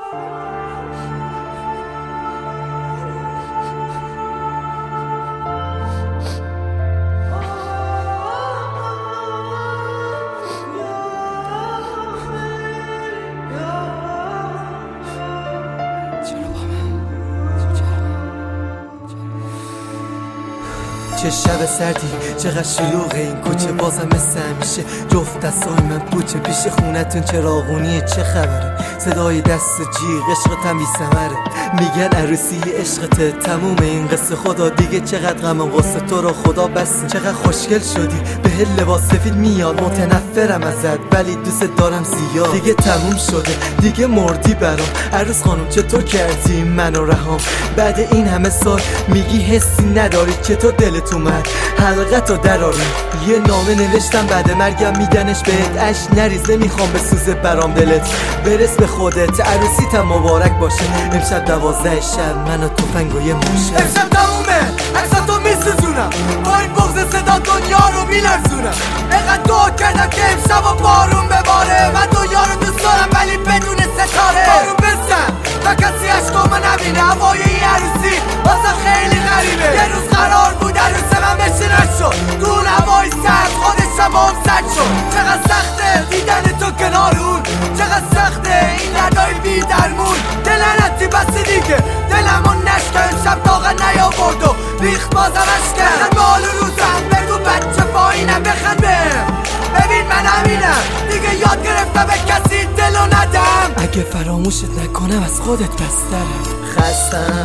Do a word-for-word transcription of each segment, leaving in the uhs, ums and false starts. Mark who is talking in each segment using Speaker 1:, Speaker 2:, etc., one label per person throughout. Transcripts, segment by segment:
Speaker 1: چه شب سردی، چقدر شلوغه این کوچه، بازم مثل همیشه جفت دستای من پوچه. پیش خونتون چراغونیه، چه خبره؟ صدای دست جیغ، عشقتم بی ثمره. میگن عروسی عشقته، تموم این قصه. خدا دیگه چقدر غمم واسه تو رو خدا بسه. چقدر خوشگل شدی، به لباس سفید میاد، متنفرم ازت ولی دوست دارم زیاد. دیگه تموم شده، دیگه مردی برام. عروس خانم چطور کردی منو رهام؟ بعد این همه سال میگی حسی نداری، چطور دلت اومد حلقتو دراری؟ یه نامه نوشتم بعد مرگم میدنش بهت، اش نریز نمیخوام بسوزه برام دلت. برس به خودت، عروسیتم مبارک باشه. امشب دوازده شب من و تفنگ و یه موشه. امشب تمومه، عکساتو میسوزونم، با این بغض صدا دنیا رو میلرزونم. اینقدر دعا کردم که امشب و بارون بباره. من دنیا رو دوست دارم ولی بدون ستاره. بارون بزن تا کسی عشقامو نبینه. هوای این عروسی واسه خیلی غریبه. یه روز قرار بود عروس من بشه نشد، دون هوای سرد خودش هم سرد شد. چقدر سخته دیدن تو کنار اون، چقدر سخته این دردای بی درمون. دلنتی بسی دیگه دلمو نشکه، امشب طاقت نیاورد و ریخت بازم اشکه. بخند به حال روزم، بگو بچه پایینم بخند بهم. ببین من همینم دیگه، یاد گرفتم به کسی دلو ندم. اگه فراموشت نکنم از خودت بسترم. خستم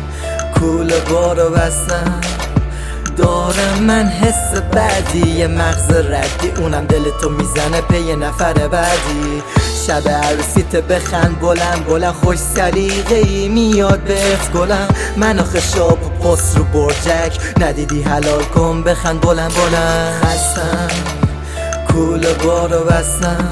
Speaker 1: کوله بارو بستم، دارم من حس بعدی، یه مغز ردی، اونم دلتو میزنه به یه نفر بعدی. شب عروسیت بخند بلند بلند، خوش سلیقه ای میاد بهت گلم. من آخه شاب و پست رو برجک، ندیدی حلال کن بخند بلند بلند. خستم کوله بارو بستم،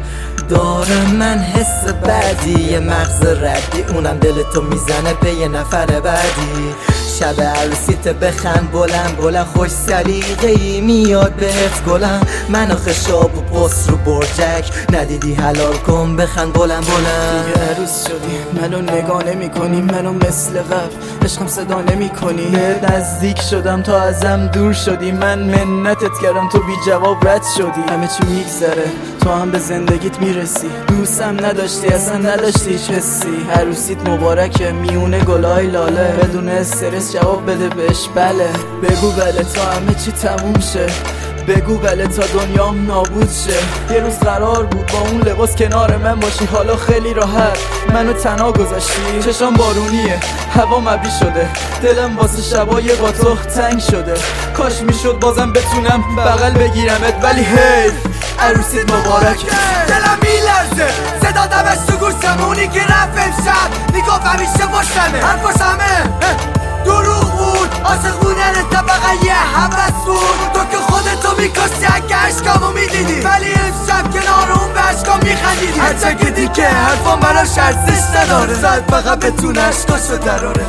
Speaker 1: دارم من حس بعدی، یه مغز ردی، اونم دلتو میزنه به یه نفر بعدی. شب عروسیت بخند بلند بلند، خوش سلیقه ای میاد بهت گلم. من آخه شاب و پست رو برجک، ندیدی حلال کن بخند بلند بلند.
Speaker 2: دیگه عروس شدی، منو نگاه نمی کنی، منو مثل قبل عشقم صدا نمی کنی. به نزدیک شدم تا ازم دور شدی، من منتت کردم تو بی جواب رد شدی. همه چی میگذره تو هم به زندگیت میرسی، دوستم نداشتی اصلا نداشتی هیچ حسی. عروسیت مبارکه میونه گلای لاله، بدون استرس جواب بده بهش بله. بگو بله تا همه چی تموم شه، بگو بله تا دنیام نابود شه. یه روز قرار بود با اون لباس کنار من باشی، حالا خیلی راحت منو تنها گذاشتی. چشام بارونیه، هوا مبی شده، دلم واسه شبای با تو تنگ شده. کاش میشد بازم بتونم بغل بگیرمت، ولی هی عروسیت مبارکه.
Speaker 1: دلم میلرزه، صدا دمش تو گوشم، اونی که رفت امشب میگفت همیشه باشمه. حرفاش همه دروغ بود، عاشق بودن فقط یه هوس بود. تو که خودتو میکشتی اگه عشقامو میدیدی، ولی امشب کنار اون به عشقام میخندیدی. هرچه که دیگه حرفام براش ارزش نداره، شاید فقط بتونه عشقاشو دراره.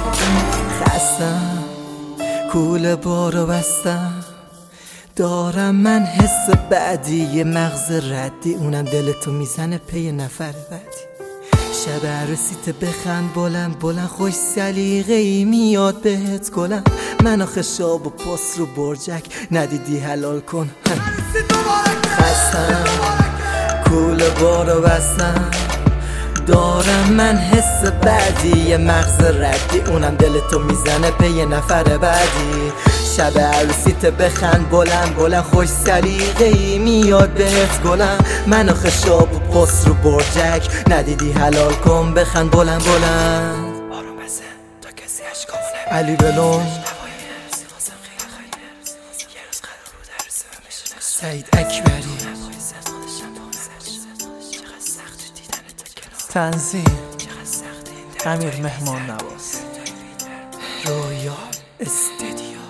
Speaker 1: خستم کوله بارو بستم، دارم من حس بعدی، یه مغز ردی، اونم دلتو میزنه پی نفر بعدی. شب عروسیت بخند بلند بلند، خوش سلیقه ای میاد بهت گلم. من آخه شاب و پست رو برجک، ندیدی حلال کن. خستم کوله بارو بستم، دارم من حس بعدی، یه مغز ردی، اونم دلتو میزنه به یه نفر بعدی. شب عروسیت بخند بلند بلند، خوش سلیقه ای میاد بهت گلم. من آخه شاب و پست رو برجک، ندیدی حلال کن بخند بلند بلند. بارون بزن تا کسی عشقامو نبینه. علی بلون، سعید اکبری، تنظیم امیر مهمان نواز، رویا استدیو.